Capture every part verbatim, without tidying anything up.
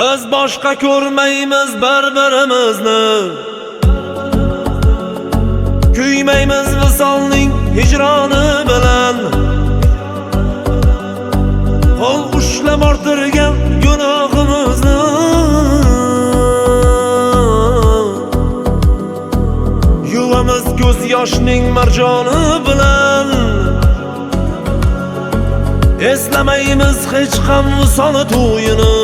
Biz boshqa ko'rmaymiz bir-birimizni, kuymaymiz visolning hijroni bilan. Qo'l ushlab orttirgan gunohimizni, yuvamiz ko'z yoshning marjoni bilan. Eslamaymiz hech ham visol to'yini,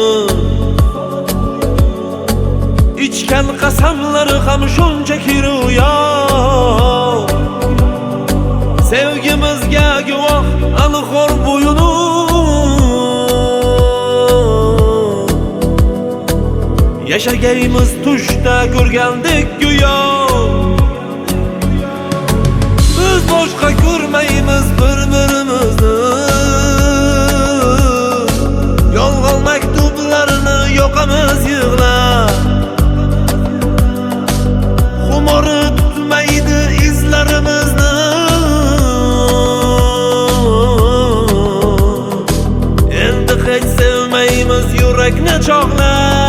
ichgan qasamlari ham shunchaki ro'yo. Sevgimizga guvoh anhor bo'yini, yashagaymiz tushda ko'rgandek go'yo. Biz boshqa ko'rmaymiz bir-birimizni, yolg'on maktublarni yoqamiz yig'lab. Xumori tutmaydi izlarimizni, endi hech sevmaymiz yurakni chog'lab.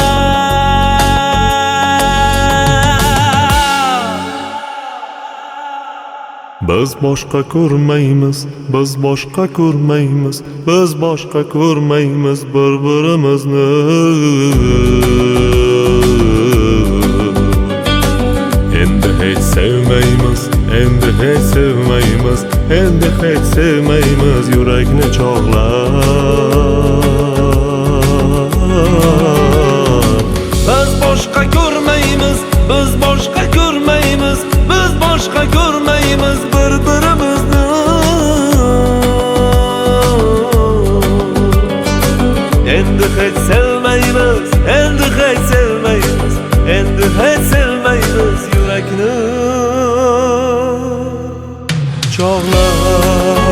Biz boshqa ko'rmaymiz, biz boshqa ko'rmaymiz, biz boshqa ko'rmaymiz bir-birimizni. Endi hech sevmaymiz, endi hech sevmaymiz, endi hech sevmaymiz yurakni chog'lab. Biz boshqa ko'rmaymiz, biz boshqa ko'rmaymiz, biz boshqa ko'rmaymiz bir-birimizni. Endi hech sevmaymiz, endi hech sevmaymiz, endi hech sevmaymiz yurakni chog'lab.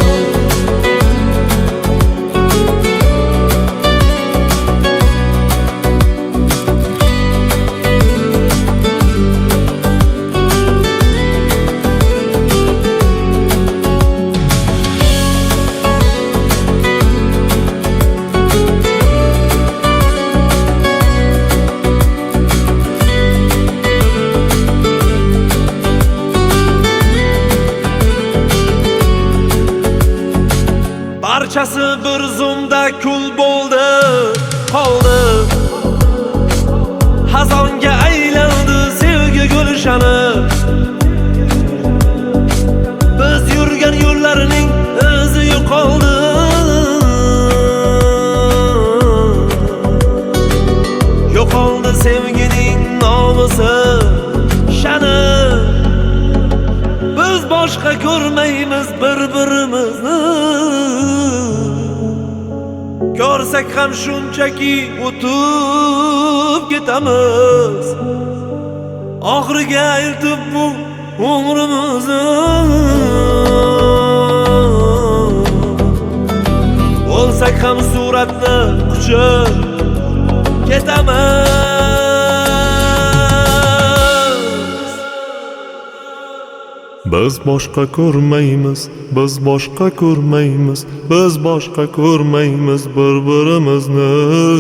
Barchasi bir zumda kul bo'ldi, qoldi. Xazonga aylandi sevgi gulshani. Biz yurgan yo'llarning izi yo'qoldi. Yo'qoldi sevgining nomusi, shani. Biz boshqa ko'rmaymiz bir-birimizni, ko'rsak ham shunchaki o'tib ketamiz. Oxiriga aytib bu umrimizni, bo'lsak ham suratni quchib ketamiz. Biz boshqa ko'rmaymiz, biz boshqa ko'rmaymiz, biz boshqa ko'rmaymiz bir-birimizni.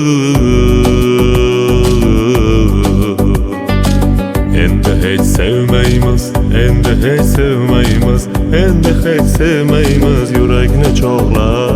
Endi hech sevmaymiz, endi hech sevmaymiz, endi hech sevmaymiz yurakni chog'lab.